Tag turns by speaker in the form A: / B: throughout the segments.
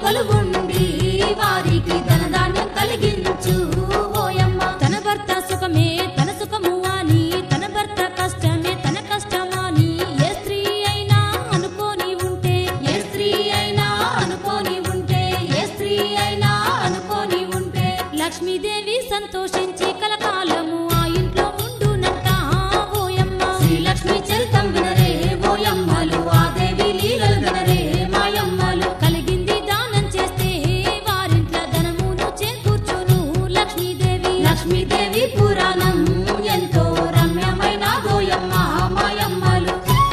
A: కొలువుండి వారికి ధనధాన్యం కలిగించు ఓయమ్మ.
B: తన భర్త సుఖమే తన సుఖము అని, తన భర్త కష్టమే తన కష్టమని, ఏ స్త్రీ అయినా అనుకోని ఉంటే,
A: ఏ స్త్రీ అయినా అనుకోని ఉంటే, ఏ స్త్రీ అయినా అనుకోని ఉంటే,
B: లక్ష్మీదేవి సంతోషించి కలకాలము ఆ ఇంట్లో ఉండునంట ఓయమ్మ.
A: శ్రీలక్ష్మి చరితం వినరే ఓయమ్మలు, ఆ దేవి లీలలు వినరే మాయమ్మలు.
B: కలిగింది దానం చేస్తే వారింట్ల ధనమును చేకూర్చును లక్ష్మీదేవి.
A: లక్ష్మీదేవి పురాణం ఎంతో రమ్యమైన ఓయమ్మ మాయమ్మలు.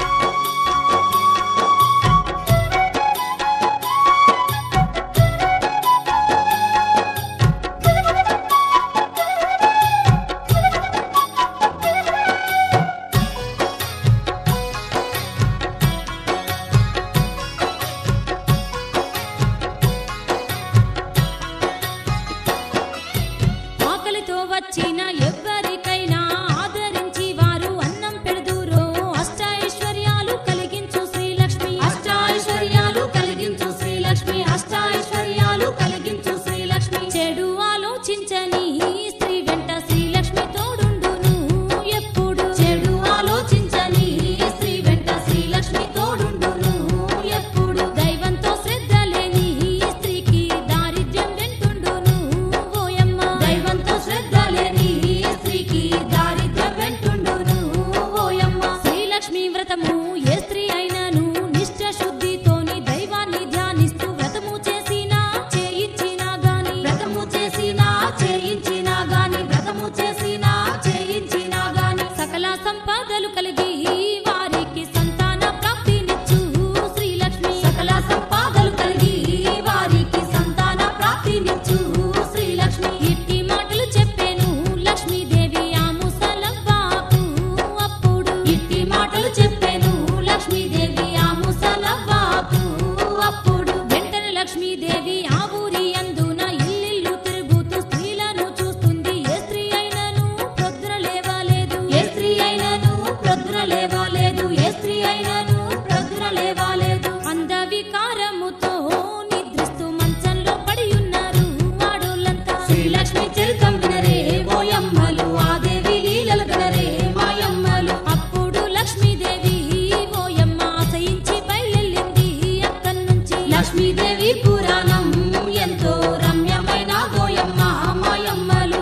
B: ఆకలితో వచ్చిన ఎవ్వరికైనా ఆదరించి వారు అన్నం పెడుదురో, అష్టైశ్వర్యాలు కలిగించు శ్రీలక్ష్మి.
A: అష్టైశ్వర్యాలు కలిగించు శ్రీలక్ష్మి, అష్టైశ్వర్యాలు కలిగించు శ్రీలక్ష్మి.
B: చెడు ఆలోచించని స్త్రీ వెంట శ్రీలక్ష్మి తోడుండును ఎప్పుడు.
A: చెడు ఆలోచించని స్త్రీ వెంట శ్రీలక్ష్మి తోడుండును ఎప్పుడు.
B: దైవంతో శ్రద్ధ లేని స్త్రీకి దారిద్ర్యం వెంటుండును ఓయమ్మ.
A: దైవంతో శ్రద్ధ లేని స్త్రీకి దారిద్ర్యం వెంటుండును ఓయమ్మ.
B: శ్రీలక్ష్మి వ్రతము ఏ స్త్రీ అయినను నిష్ఠ శుద్ధితోని దైవాన్ని ధ్యానిస్తూ వ్రతము చేసినా చేయించినా గాని,
A: వ్రతము చేసినా చేయించినా గాని, వ్రతము చేసినా చేయించినా గాని,
B: సకల సంపదలు కలిగి వారికి సంతాన ప్రాప్తినిచ్చు శ్రీలక్ష్మి.
A: సకల సంపాదలు కలిగి వారికి సంతాన ప్రాప్తినిచ్చు శ్రీలక్ష్మి.
B: ఇట్టి మాటలు చెప్పేను లక్ష్మీదేవి ఆ ముసలవ్వకు అప్పుడు.
A: ఇట్టి మాటలు చెప్పాను లక్ష్మీదేవి ఆ ముసలవ్వకు అప్పుడు.
B: వెంటనే లక్ష్మీదేవి ఆ ఊరి అందున ఇల్లిల్లు తిరుగుతూ స్త్రీలను చూస్తుంది. ఏ స్త్రీ అయినను ప్రొద్దున లేవలేదు,
A: ఏ స్త్రీ అయినను ప్రొద్దున లేవలేదు, ఏ స్త్రీ అయినను ప్రొద్దున లేవలేదు.
B: అంధవికారముతో నిద్రిస్తూ మంచంలో పడి ఉన్నారు ఆడోళ్ళంతా.
A: శ్రీలక్ష్మి చరితం వినరే ఓయమ్మలు, ఆ దేవి లీలలు వినరే మాయమ్మలు.
B: అప్పుడు లక్ష్మీదేవి ఓయమ్మ ఆశయించి బయలుదేరింది అక్కడి నుంచి.
A: లక్ష్మీదేవి పురాణం ఎంతో రమ్యమైన ఓయమ్మ మాయమ్మలు.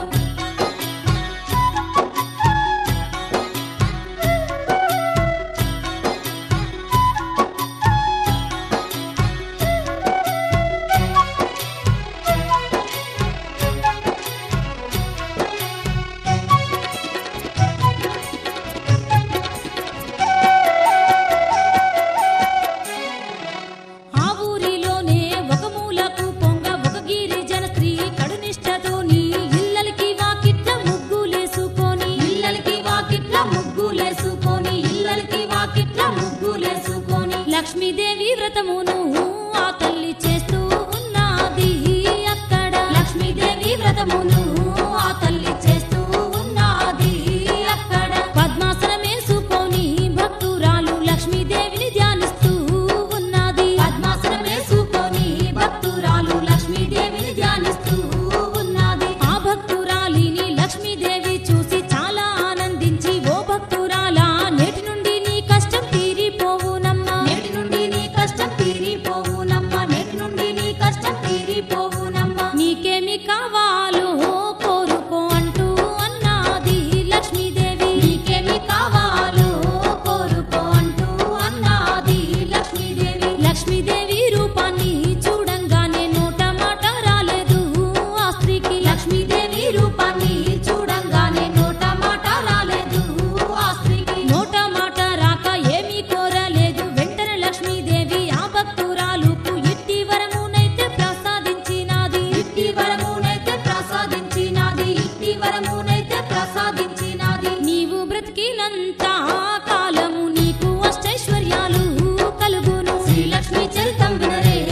B: ఆ ఊరిలోనే ఒక మూలకు పొంగ ఒక గిరిజన స్త్రీ కడునిష్టతోని ఇళ్ళకి వాకిట్ల ముగ్గులేసుకొని,
A: ఇళ్ళకి వాకిట్ల ముగ్గులేసుకొని, ఇళ్ళకి వాకిట్ల ముగ్గులేసుకొని,
B: లక్ష్మీదేవి వ్రతమును ఆ తల్లి చేస్తూ ఉన్నది అక్కడ.
A: లక్ష్మీదేవి వ్రతమును ఆ తల్లి చేస్తూ ఉన్నది అక్కడ.
B: పద్మాసనమేసుకొని భక్తురాలు లక్ష్మీదేవిని ధ్యానిస్తూ ఉన్నది.
A: పద్మాసనమేసుకొని భక్తురాలు లక్ష్మీదేవిని ధ్యానిస్తూ ఉన్నది.
B: ఆ భక్తురాలిని లక్ష్మీదేవి చూసి చాలా ఆనందించి, ఓ భక్తురాలా నేటి నుండి నీ కష్టం తీరిపోవునమ్మా.
A: నేటి నుండి నీ కష్టం తీరిపోవునమ్మా, నేటి నుండి నీ కష్టం తీరిపోవునమ్మా.
B: నీకేమి కావాలో కోరుకో అంటూ అన్నది లక్ష్మీదేవి.
A: నీకేమి కావాలో కోరుకో అంటూ అన్నది లక్ష్మీదేవి.
B: లక్ష్మీదేవి రూపాన్ని చూడంగానే నోట మాట రాలేదు ఆ స్త్రీకి.
A: లక్ష్మీదేవి రూపాన్ని చూడంగానే నోట మాట రాలేదు ఆ స్త్రీకి.
B: నోట మాట రాక ఏమీ కోరలేదు. వెంటనే లక్ష్మీదేవి ఆ భక్తురాలుకు ఇట్టి వరమునైతే ప్రసాదించినది.
A: ఇట్టి వరమునైతే ప్రసాదించినది, ఇట్టి వరమునైతే ప్రసాదించినది.
B: నీవు బ్రతికినంత కాలము నీకు అష్టైశ్వర్యాలు కలుగును.
A: శ్రీలక్ష్మి చరితం వినరే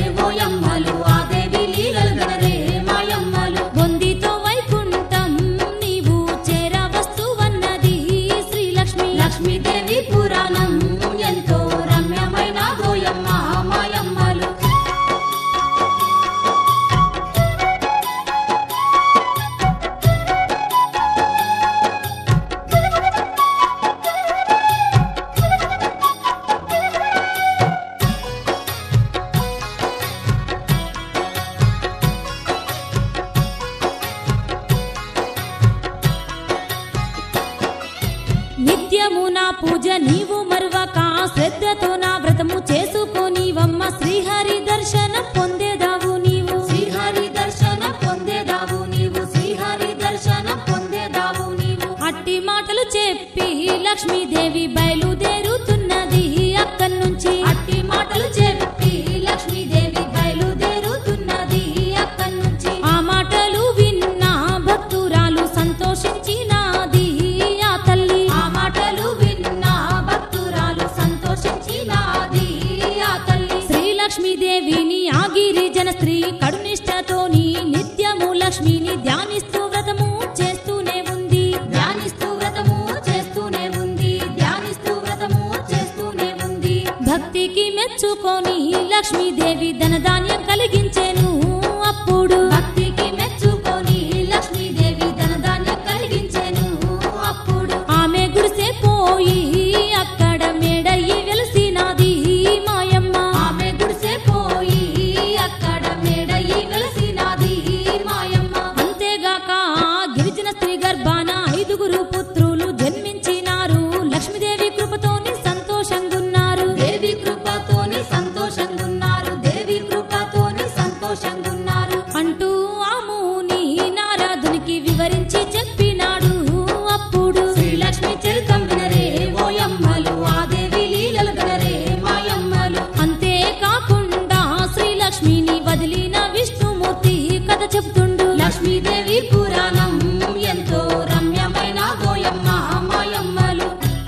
B: దర్శనం పొందేదావు నీవు
A: శ్రీహరి దర్శనం పొందేదావు నీవు శ్రీహరి దర్శనం పొందేదావు నీవు
B: అట్టి మాటలు చెప్పి లక్ష్మీదేవి బయలుదేరుతున్నది అక్కడి నుంచి
A: అట్టి మాటలు చెప్పి లక్ష్మీదేవి బయలుదేరుతున్నది అక్కడి నుంచి
B: ఆ మాటలు విన్న భక్తురాలు సంతోషించినాది ఆ తల్లి
A: ఆ మాటలు విన్న భక్తురాలు సంతోషించినాది ఆ తల్లి
B: శ్రీలక్ష్మీదేవిని ఆ గిరిజన స్త్రీ కడునిష్టతోని నిత్యము లక్ష్మిని ధ్యానిస్తూ వ్రతము చేస్తూనే ఉంది
A: ధ్యానిస్తూ వ్రతము చేస్తూనే ఉంది ధ్యానిస్తూ వ్రతము చేస్తూనే ఉంది
B: భక్తికి మెచ్చుకొని లక్ష్మీదేవి ధనధాన్యం కలిగించెను అప్పుడు
A: భక్తికి మెచ్చుకొని లక్ష్మీదేవి ధనధాన్యం కలిగించెను అప్పుడు
B: ఆమె గుడిసె పోయి అక్కడ మేడయ్యి వెలసినాది మాయమ్మ
A: ఆమె గుడిసె పోయి అక్కడ మేడయి వెలసినాది మాయమ్మ
B: అంతేగాక గిరిజన స్త్రీ గర్భాన 5గురు పుత్రులు జన్మించినారు లక్ష్మీదేవి కృపతోని సంతోషంగున్నారు
A: దేవి కృపతోని సంతోషంగున్నారు దేవి కృపతోని సంతోషంగున్నారు
B: అంటూ ఆ ముని నారదునికి వివరించి చెప్పినాడు అప్పుడు
A: శ్రీలక్ష్మి చరితం వినరే ఓయమ్మలు ఆ దేవి లీలలు వినరే మాయమ్మలు
B: అంతేకాకుండా శ్రీలక్ష్మిని వదిలిన విష్ణుమూర్తి కథ చెబుతుండు
A: లక్ష్మీదేవి పురాణం ఎంతో రమ్యమైన ఓయమ్మ మాయమ్మలు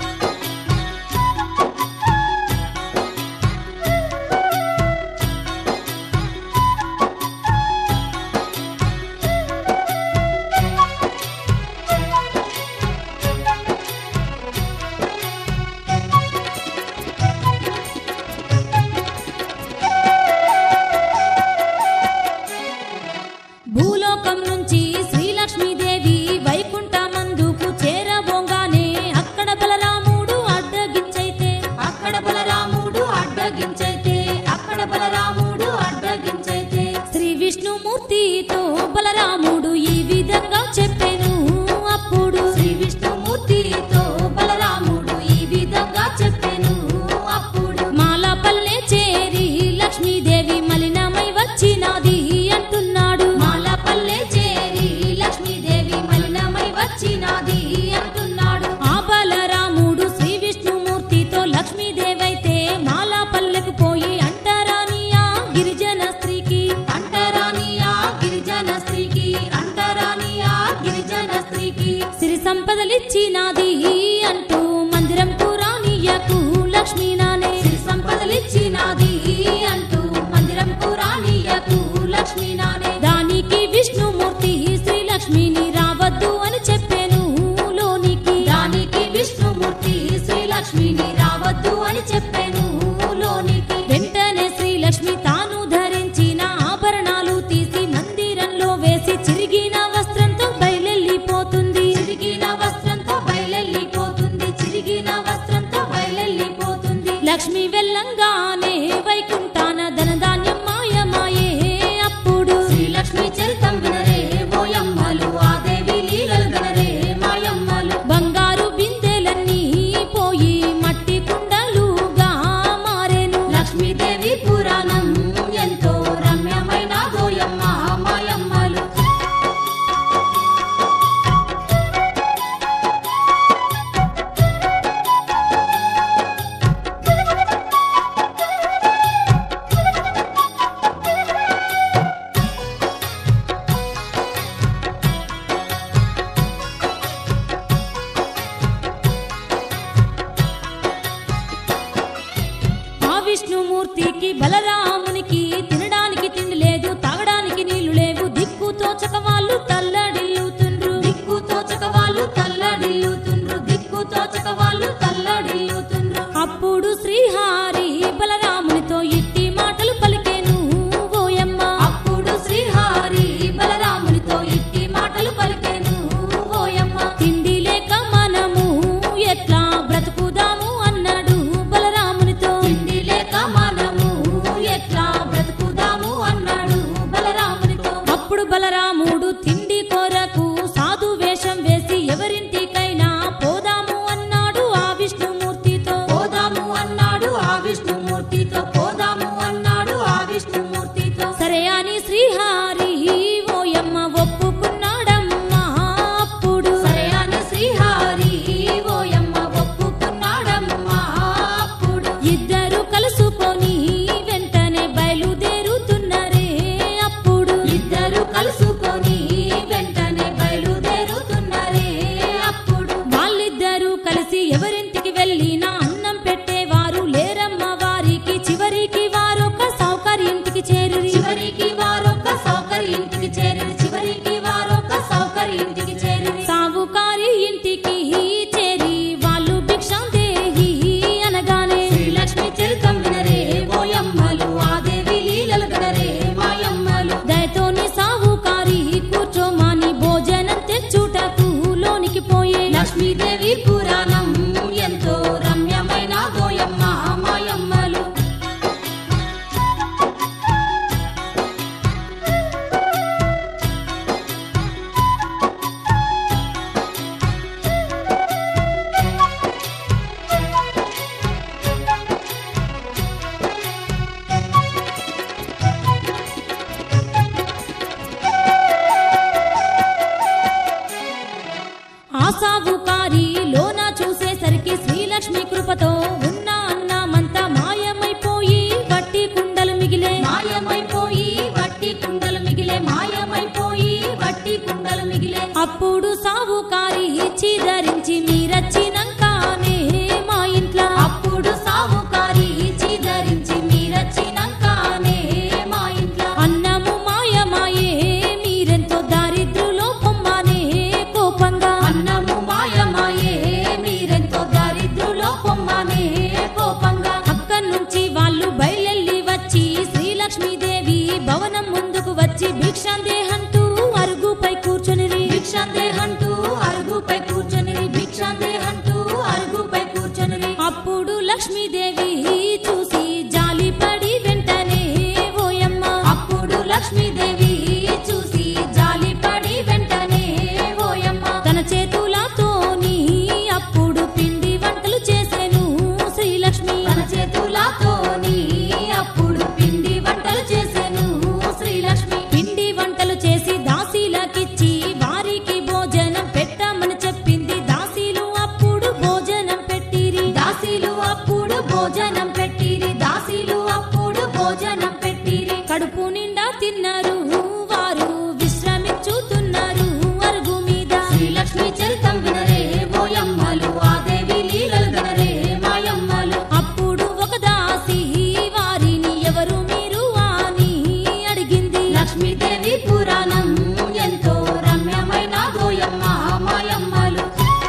B: భూలోకం నుంచి శ్రీలక్ష్మీదేవి వైకుంఠమందుకు చేరబోగానే అక్కడ బలరాముడు అడ్డగించైతే
A: అక్కడ బలరాముడు అడ్డగించైతే అక్కడ బలరాముడు అడ్డగించైతే
B: శ్రీ విష్ణుమూర్తితో బలరాముడు ఈ విధంగా చెప్పెను అప్పుడు
A: శ్రీ విష్ణుమూర్తితో బలరాముడు ఈ విధంగా చెప్పెను అప్పుడు
B: మాలపల్లె చేరి లక్ష్మీదేవి మలినమై వచ్చినది అంటున్నాడు
A: మాలపల్లె చేరి లక్ష్మీదేవి మలినమై వచ్చినాది అంటున్నాడు
B: ఆ బలరాముడు శ్రీ విష్ణుమూర్తితో లక్ష్మీదేవైతే మాలపల్లెకు పోయి అంటారానియా గిరిజన స్త్రీకి
A: అంటరానియా గిరిజన స్త్రీకి అంటరానియా గిరిజన స్త్రీకి
B: సిరి సంపదలిచ్చినాది అంటూ మందిరం పురాణియకు లక్ష్మీ నానే
A: సిరి సంపదలిచ్చినాది అంటూ మందిరం పురాణియకు లక్ష్మీ నానే
B: దానికి విష్ణుమూర్తి శ్రీలక్ష్మిని రావద్దు అని చెప్పాను లోనికి
A: దానికి విష్ణుమూర్తి శ్రీలక్ష్మిని రావద్దు అని చెప్పాను లోనికి
B: వెంటనే శ్రీలక్ష్మి తాను ధరించిన ఆభరణాలు తీసి మందిరంలో వేసి చిరిగిన వస్త్రంతో బయలెళ్ళిపోతుంది
A: చిరిగిన వస్త్రంతో బయలు
B: అప్పుడు సావుకారి చీదరించి మీరచ్చినంకానే మా ఇంట్లో
A: అప్పుడు సావుకారి చీదరించి మీరచ్చినంకానే మా ఇంట్లో
B: అన్నము మాయమాయే మీరెంతో దారిద్రులో పొమ్మనే కోపంగా
A: అన్నము మాయమాయే మీరెంతో దారిద్రులో పొమ్మనే కోపంగా
B: అక్కడి నుంచి వాళ్ళు బయలెల్లి వచ్చి శ్రీలక్ష్మీదేవి భవనం ముందుకు వచ్చి భిక్షాందేహంటూ అరుగుపై కూర్చొనిరి
A: భిక్షాందేహంటూ అరుగుపై కూర్చొనిరి భిక్షాందేహంటూ అరుగుపై కూర్చొనిరి
B: అప్పుడు లక్ష్మీదేవి చూసి జాలిపడి వెంటనే ఓయమ్మ
A: అప్పుడు లక్ష్మీదేవి చూసి జాలిపడి వెంటనే ఓయమ్మ
B: తన చేతులతోని అప్పుడు పిండి వంటలు చేసెను శ్రీలక్ష్మి
A: తన చేతులతోని అప్పుడు పిండి వంటలు చేసెను శ్రీలక్ష్మి
B: పిండి వంటలు చేసి దాసీలకిచ్చి వారికి భోజనం పెట్టమని చెప్పింది దాసీలు అప్పుడు భోజనం పెట్టిరి
A: దాసీలు అప్పుడు భోజనం పెట్టిరి దాసీలు అప్పుడు భోజనం పెట్టిరి
B: కడుపు నిండా తిన్నారు వారు విశ్రమించుతున్నారు అరుగు మీద
A: శ్రీలక్ష్మి చరితం వినరే ఓయమ్మలు ఆ దేవి లీలలు వినరే మాయమ్మలు
B: అప్పుడు ఒక దాసి వారిని ఎవరు మీరు అని అడిగింది
A: లక్ష్మీదేవి పురాణం ఎంతో రమ్యమైన ఓయమ్మ మాయమ్మలు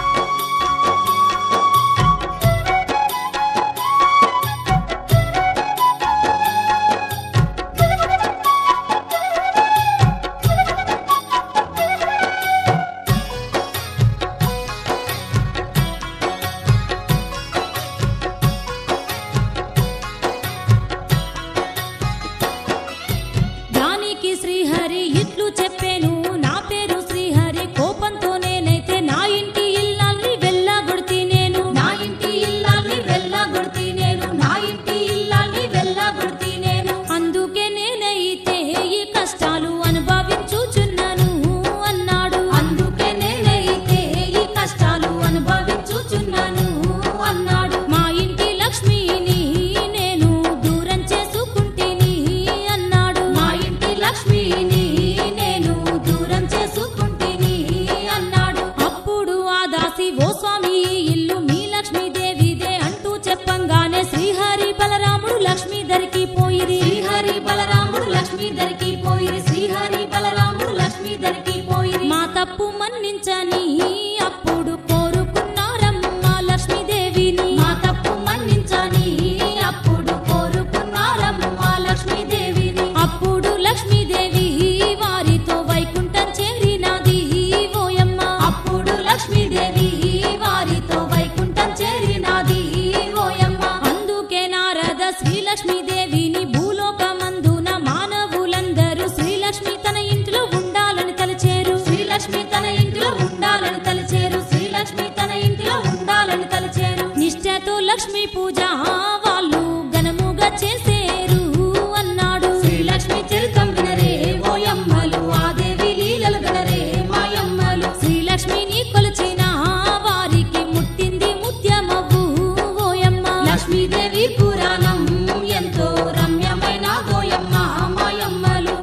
B: దానికి శ్రీహరి ఇట్లు చెప్పాను నా పేరు శ్రీహరి కోపంతో నేనైతే నా ఇంటి ఇల్లాల్ని వెళ్ళగొడితే నేను
A: నా ఇంటి ఇల్లాల్ని వెళ్ళగొడితే నేను నా ఇంటి ఇల్లాల్ని వెళ్ళగొడితే నేను
B: అందుకే నేనైతే ఈ కష్టాలు అనుభవించుచున్నాను అన్నాడు
A: అందుకే నేనైతే ఈ కష్టాలు అనుభవించుచున్నాను అన్నాడు
B: మా ఇంటి లక్ష్మిని నేను దూరం చేసుకుంటేని అన్నాడు
A: మా ఇంటి లక్ష్మిని నేను దూరం చేసుకుంటేని అన్నాడు
B: అప్పుడు ఆ దాసి ఓ స్వామి ఈ ఇల్లు మీ లక్ష్మీదేవిదే అంటూ చెప్పంగానే శ్రీహరి బలరాముడు లక్ష్మీ దరికి పోయిరి
A: శ్రీహరి బలరాముడు లక్ష్మీ దరికి పోయిరి శ్రీహరి బలరాముడు లక్ష్మీ దరికి పోయిరి
B: మా తప్పు మన్నించని అప్పుడు కోరుకున్నారమ్మ లక్ష్మీదేవిని
A: మా తప్పు మన్నించని అప్పుడు కోరుకున్నారమ్మ లక్ష్మీదేవిని
B: అప్పుడు లక్ష్మీదేవి వారితో వైకుంఠం చేరినది ఓయమ్మ
A: అప్పుడు లక్ష్మీదేవి వారితో వైకుంఠం చేరినది ఓయమ్మ
B: అందుకే నారద శ్రీలక్ష్మీదేవిని భూలోకమందున మానవులందరూ శ్రీలక్ష్మి తన ఇంట్లో ఉండాలని తలచేరు
A: శ్రీలక్ష్మి తన ఇంట్లో ఉండాలని తలచేరు శ్రీలక్ష్మి తన ఇంట్లో ఉండాలని తలచేరు
B: నిష్ఠతో లక్ష్మీ పూజ వాళ్ళు ఘనముగా చేసేరు అన్నాడు
A: శ్రీలక్ష్మి చరితం వినరే ఓయమ్మలు ఆ దేవి లీలలు వినరే మాయమ్మలు
B: శ్రీలక్ష్మిని కొలిచిన వారికి ముట్టింది ముత్యమవ్వు ఓయమ్మ
A: లక్ష్మీదేవి పురాణం ఎంతో రమ్యమైన ఓయమ్మ మాయమ్మలు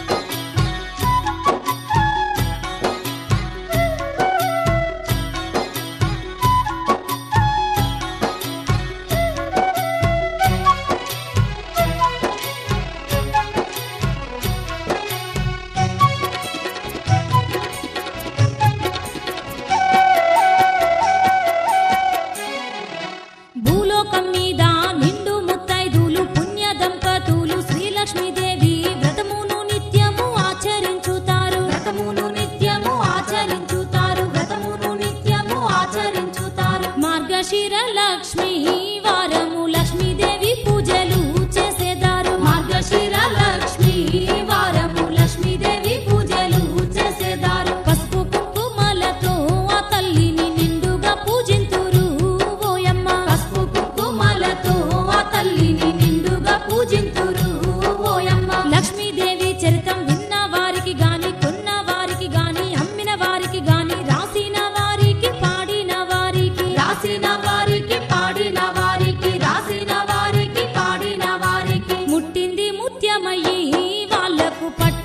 B: భూలోకం మీద నిండు ముత్తైదులు పుణ్య దంపతులు శ్రీలక్ష్మీదేవి వ్రతమును నిత్యము ఆచరించుతారు
A: వ్రతమును నిత్యము ఆచరించుతారు వ్రతమును నిత్యము ఆచరించుతారు
B: మార్గశిర లక్ష్మి వారము లక్ష్మీదేవి పూజలు చేసేదారు
A: మార్గశిర లక్ష్మి వారము లక్ష్మీదేవి పూజలు చేసేదారు
B: పసుపు కుంకుమలతో ఆ తల్లిని నిండుగా పూజింతురు ఓయమ్మ
A: పసుపు కుంకుమలతో ఆ తల్లిని నిండుగా పూజింతురు ఓయమ్మ
B: లక్ష్మీదేవి చరితం విన్న వారికి గాని కొన్న వారికి గాని అమ్మిన వారికి గాని రాసిన వారికి పాడిన వారికి
A: రాసిన వారికి పాడిన వారికి రాసిన వారికి పాడిన వారికి
B: ముట్టింది ముత్యమయ్యి వాళ్లకు పట్టు